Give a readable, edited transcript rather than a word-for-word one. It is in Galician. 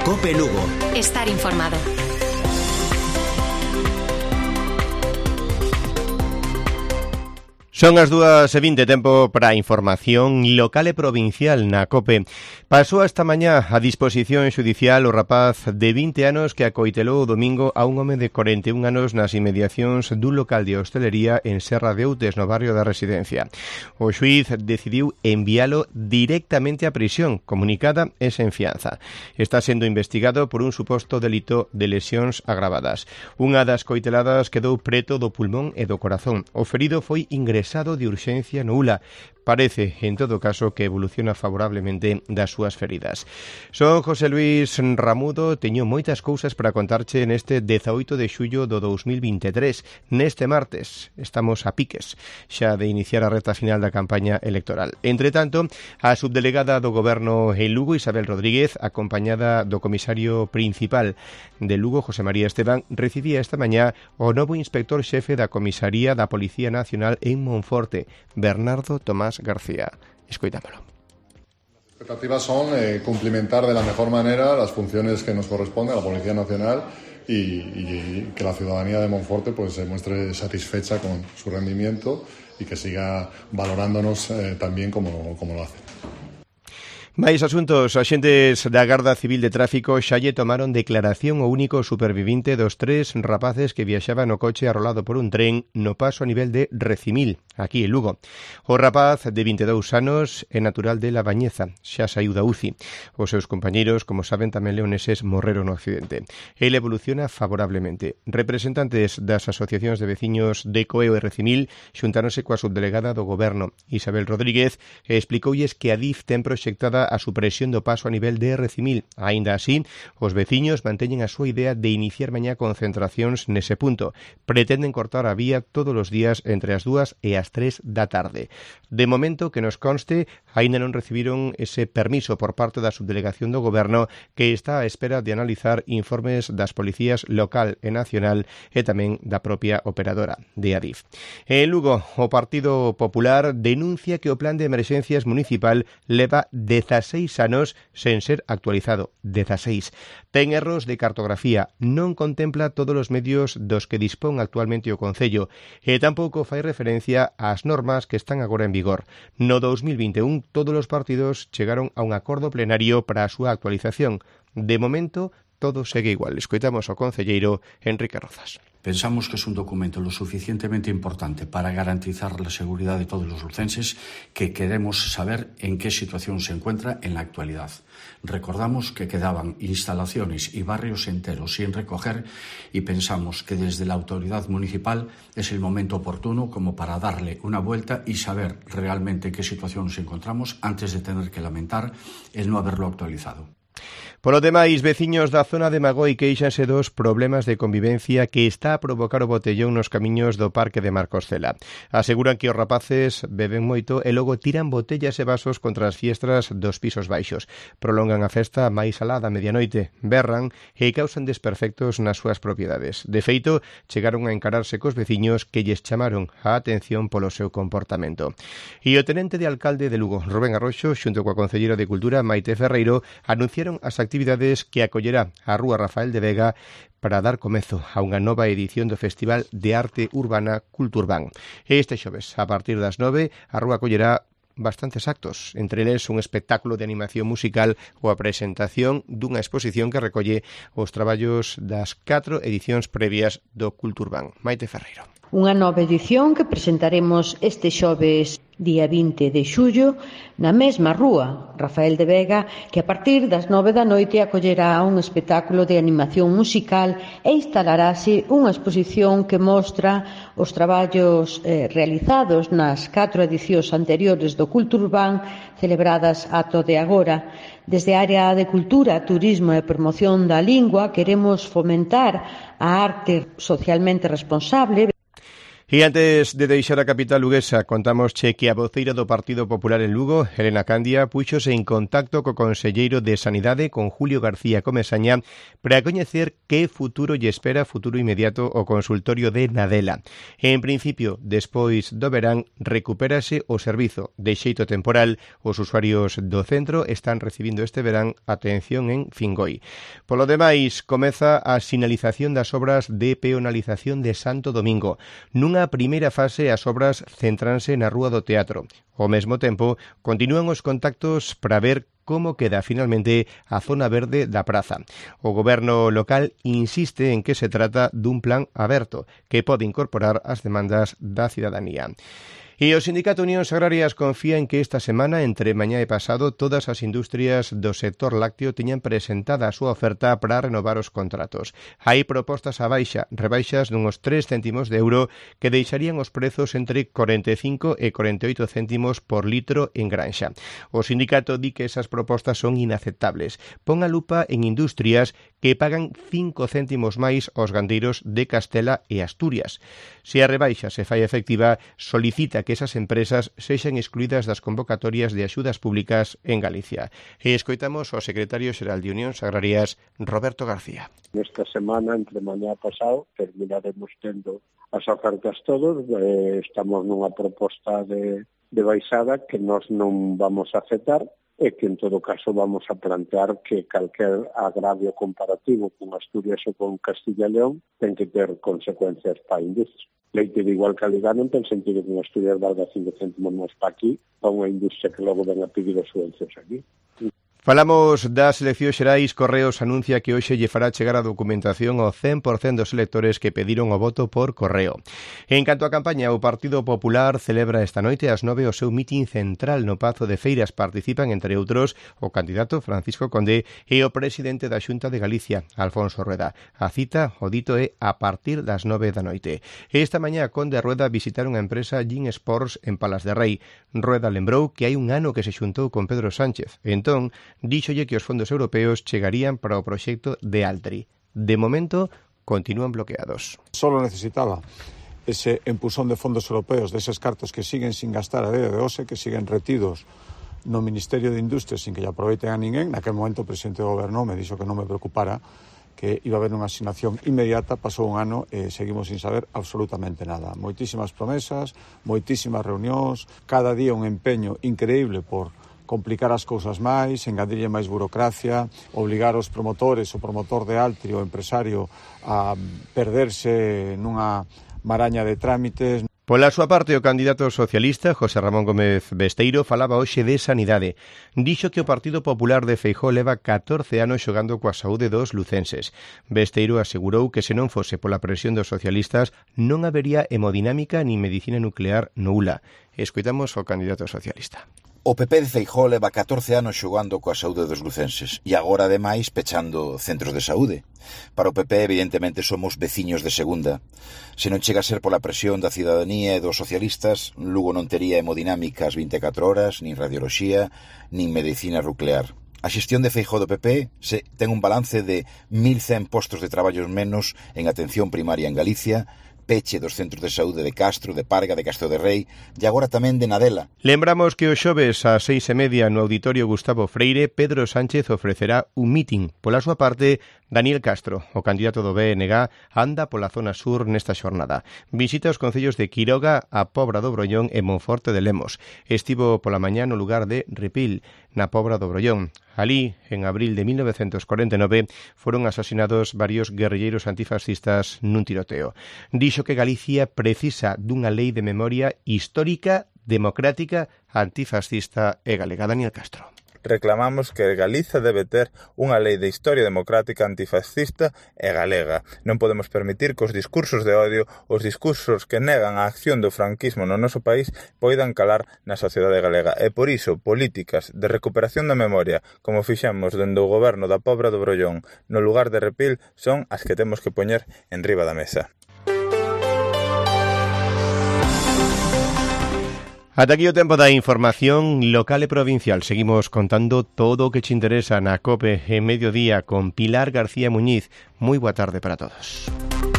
COPE Lugo. Estar informado. Son as 2:20, tempo para a información local e provincial na COPE. Pasou esta mañá a disposición xudicial o rapaz de 20 anos que acoitelou o domingo a un home de 41 anos nas inmediacións dun local de hostelería en Serra de Outes, no barrio da Residencia. O xuíz decidiu envialo directamente á prisión, comunicada e sen fianza. Está sendo investigado por un suposto delito de lesións agravadas. Unha das coiteladas quedou preto do pulmón e do corazón. O ferido foi ingresado de urxencia no ULA. Parece, en todo caso, que evoluciona favorablemente das súas feridas. Son José Luis Ramudo, teño moitas cousas para contarche neste 18 de xullo do 2023. Neste martes estamos a piques xa de iniciar a reta final da campaña electoral. Entre tanto, a subdelegada do Goberno en Lugo, Isabel Rodríguez, acompañada do comisario principal de Lugo, José María Esteban, recibía esta mañá o novo inspector xefe da Comisaría da Policía Nacional en Monforte, Bernardo Tomás García. Escoitámolo. Las expectativas son cumplimentar de la mejor manera las funciones que nos corresponden a la Policía Nacional y que la ciudadanía de Monforte pues se muestre satisfecha con su rendimiento y que siga valorándonos también como lo hace. Mais asuntos, axentes da Garda Civil de Tráfico xa lle tomaron declaración o único supervivinte dos 3 rapaces que viaxaban no coche arrolado por un tren no paso a nivel de Recimil, aquí en Lugo. O rapaz de 22 anos é natural de La Bañeza, xa saiu da UCI. Os seus compañeiros, como saben, tamén leoneses morreron no accidente. Ele evoluciona favorablemente. Representantes das asociacións de veciños de Coeo e Recimil xuntáronse coa subdelegada do Goberno, Isabel Rodríguez, e explicoulles que a DIF ten proxectada a supresión do paso a nivel de Recimil. Aínda así, os veciños manteñen a súa idea de iniciar mañá concentracións nese punto. Pretenden cortar a vía todos os días entre as 2 e as 3 da tarde. De momento, que nos conste, aínda non recibiron ese permiso por parte da subdelegación do Goberno, que está á espera de analizar informes das policías local e nacional e tamén da propia operadora de Adif. En Lugo, o Partido Popular denuncia que o plan de emerxencias municipal leva 16 anos sen ser actualizado. 16. Ten erros de cartografía, non contempla todos os medios dos que dispón actualmente o Concello e tampouco fai referencia ás normas que están agora en vigor. No 2021, todos os partidos chegaron a un acordo plenario para a súa actualización. De momento, todo segue igual. Escoitamos ao concelleiro Enrique Rozas. Pensamos que es un documento lo suficientemente importante para garantizar la seguridad de todos los lucenses que queremos saber en qué situación se encuentra en la actualidad. Recordamos que quedaban instalaciones y barrios enteros sin recoger y pensamos que desde la autoridad municipal es el momento oportuno como para darle una vuelta y saber realmente en qué situación nos encontramos antes de tener que lamentar el no haberlo actualizado. Polo demais, veciños da zona de Magoi queixanse dos problemas de convivencia que está a provocar o botellón nos camiños do Parque de Marcoscela. Aseguran que os rapaces beben moito e logo tiran botellas e vasos contra as fiestras dos pisos baixos. Prolongan a festa máis alá da medianoite, berran e causan desperfectos nas súas propiedades. De feito, chegaron a encararse cos veciños que lles chamaron a atención polo seu comportamento. E o tenente de alcalde de Lugo, Rubén Arroxo, xunto coa concelleira de Cultura, Maite Ferreiro, anunciaron as actividades que acollerá a Rúa Rafael de Vega para dar comezo a unha nova edición do Festival de Arte Urbana Culturban. Este xoves, a partir das 9, a Rúa acollerá bastantes actos, entre eles un espectáculo de animación musical ou a presentación dunha exposición que recolle os traballos das 4 edicións previas do Culturban. Maite Ferreiro. Unha nova edición que presentaremos este xoves día 20 de xullo na mesma rúa Rafael de Vega, que a partir das 9 da noite acollerá un espectáculo de animación musical e instalarase unha exposición que mostra os traballos realizados nas 4 edicións anteriores do Culturban celebradas ata de agora. Desde a área de cultura, turismo e promoción da lingua queremos fomentar a arte socialmente responsable. E antes de deixar a capital luguesa, contamos que a voceira do Partido Popular en Lugo, Helena Candia, puxose en contacto co conselleiro de Sanidade, con Julio García Comesaña, para coñecer que futuro lle espera, futuro inmediato, o consultorio de Nadela. En principio, despois do verán, recupérase o servizo de xeito temporal. Os usuarios do centro están recibindo este verán atención en Fingoi. Polo demais, comeza a sinalización das obras de peonalización de Santo Domingo. Nunha primeira fase, as obras centranse na Rúa do Teatro. Ao mesmo tempo, continúan os contactos para ver como queda finalmente a zona verde da praza. O goberno local insiste en que se trata dun plan aberto que pode incorporar as demandas da cidadanía. E o Sindicato Unións Agrarias confía en que esta semana, entre mañá e pasado, todas as industrias do sector lácteo teñan presentada a súa oferta para renovar os contratos. Hai propostas a rebaixas dunhos 3 céntimos de euro que deixarían os prezos entre 45 e 48 céntimos por litro en granxa. O sindicato di que esas propostas son inaceptables. Pon a lupa en industrias que pagan 5 céntimos máis aos gandeiros de Castela e Asturias. Se a rebaixa se fai efectiva, solicita que esas empresas sexan excluídas das convocatorias de axudas públicas en Galicia. E escoitamos ao secretario xeral de Unións Agrarias, Roberto García. Esta semana, entre mañá e pasado, terminaremos tendo as ofertas todos. Estamos nunha proposta de baixada que nós non vamos a aceptar e que en todo caso vamos a plantear que calquer agravio comparativo con Asturias ou con Castilla e León ten que ter consecuencias para a industria. Leite de igual calidad non ten sentido que en Asturias valga 5 céntimos máis para aquí para unha industria que logo ven a pedir os subvencións aquí. Falamos das eleccións xerais. Correos anuncia que hoxe lle fará chegar a documentación ao 100% dos electores que pediron o voto por correo. En canto á campaña, o Partido Popular celebra esta noite ás 9 o seu mitin central no Pazo de Feiras. Participan, entre outros, o candidato Francisco Conde e o presidente da Xunta de Galicia, Alfonso Rueda. A cita, o dito, é a partir das 9 da noite. Esta mañá, Conde e Rueda visitaron a empresa Gin Sports en Palas de Rei. Rueda lembrou que hai un ano que se xuntou con Pedro Sánchez. Entón, díxolle que os fondos europeos chegarían para o proxecto de Altri. De momento, continúan bloqueados. Solo necesitaba ese empusón de fondos europeos, deses cartos que siguen sin gastar a día de hoxe, que siguen retidos no Ministerio de Industria sin que lle aproveiten a ninguén. Naquel momento o presidente do goberno me dixo que non me preocupara, que iba a haber unha asignación inmediata. Pasou un ano e seguimos sin saber absolutamente nada. Moitísimas promesas, moitísimas reunións, cada día un empeño increíble por complicar as cousas máis, engadirlle máis burocracia, obligar os promotores, o promotor de Altri, o empresario, a perderse nunha maraña de trámites. Pola súa parte, o candidato socialista, José Ramón Gómez Besteiro, falaba hoxe de sanidade. Dixo que o Partido Popular de Feijóo leva 14 anos xogando coa saúde dos lucenses. Besteiro asegurou que se non fose pola presión dos socialistas non habería hemodinámica ni medicina nuclear no ULA. Escoitamos ao candidato socialista. O PP de Feijóo leva 14 anos xogando coa saúde dos lucenses e agora, ademais, pechando centros de saúde. Para o PP, evidentemente, somos veciños de segunda. Se non chega a ser pola presión da cidadanía e dos socialistas, Lugo non tería hemodinámica ás 24 horas, nin radioloxía, nin medicina nuclear. A xestión de Feijóo do PP ten un balance de 1.100 postos de traballos menos en atención primaria en Galicia, peche dos centros de saúde de Castro, de Parga, de Castro de Rei e agora tamén de Nadela. Lembramos que o xoves ás 6:30 no Auditorio Gustavo Freire, Pedro Sánchez ofrecerá un mitin. Pola súa parte, Daniel Castro, o candidato do BNG, anda pola zona sur nesta xornada. Visita os concellos de Quiroga, a Pobra do Brollón e Monforte de Lemos. Estivo pola mañá no lugar de Ripil, na Pobra do Brollón. Alí, en abril de 1949, foron asasinados varios guerrilleiros antifascistas nun tiroteo. Dixo que Galicia precisa dunha lei de memoria histórica, democrática, antifascista e galega. Daniel Castro. Reclamamos que Galiza debe ter unha lei de historia democrática, antifascista e galega. Non podemos permitir que os discursos de odio, os discursos que negan a acción do franquismo no noso país, poidan calar na sociedade galega. E por iso, políticas de recuperación da memoria, como fixemos dende o goberno da Pobra do Brollón no lugar de Repil, son as que temos que poñer en riba da mesa. Ata aquí o tempo da información local e provincial. Seguimos contando todo o que te interesa na COPE en mediodía con Pilar García Muñiz. Moi boa tarde para todos.